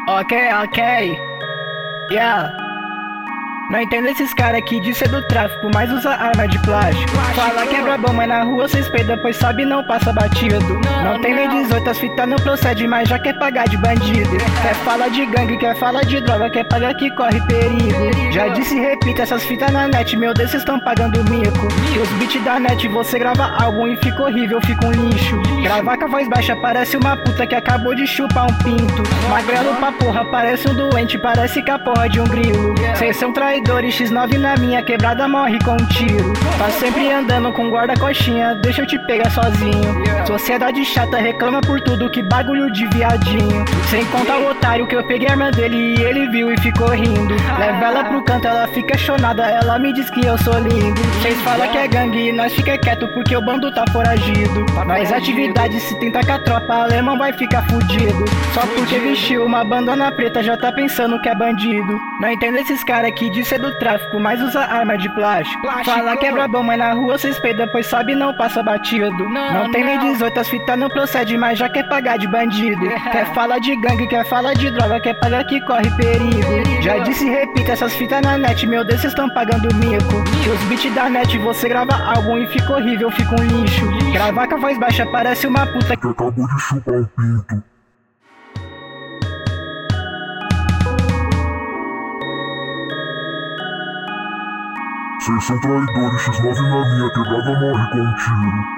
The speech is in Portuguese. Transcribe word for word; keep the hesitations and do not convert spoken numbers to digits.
Ok, ok. Yeah. Não entendo esses caras que diz ser do tráfico, mas usa arma de plástico. Fala que é brabão, mas na rua cês peida, pois sabe não passa batido. Não tem nem dezoito, as fitas não procede, mas já quer pagar de bandido. Quer falar de gangue, quer falar de droga, quer pagar que corre perigo. Já disse e repito, essas fitas na net, meu Deus, cês tão pagando mico. Que os beats da net, você grava álbum e fica horrível, fica um lixo. Gravar com a voz baixa, parece uma puta que acabou de chupar um pinto. Magrelo pra porra, parece um doente, parece que a porra de um grilo. Cês são traidores, X nove na minha quebrada morre com um tiro. Tá sempre andando com guarda-coxinha, deixa eu te pegar sozinho. Sociedade chata reclama por tudo, que bagulho de viadinho. Sem contar o otário que eu peguei a arma dele e ele viu e ficou rindo. Leva ela pro canto, ela fica chonada, ela me diz que eu sou lindo. Cês falam que é gangue e nós fica quieto porque o bando tá foragido. Mas atividade se tenta com a tropa, alemão vai ficar fudido. Só porque vestiu uma bandana preta já tá pensando que é bandido. Não entendo esses caras que diz ser do tráfico, mas usa arma de plástico. Fala que é brabão, mas na rua cês peida, pois sabe não passa batido. Não, não tem nem dezoito, as fitas não procede, mas já quer pagar de bandido. Yeah. Quer falar de gangue, quer falar de droga, quer pagar que corre perigo. perigo. Já disse e repito, essas fitas na net, meu Deus, cês tão pagando mico. Que os beats da net, você grava álbum e fica horrível, fica um lixo. lixo. Gravar com a voz baixa, parece uma puta que acabou de chupar um pinto. Cês são traidores, X nove na minha quebrada morre com um tiro.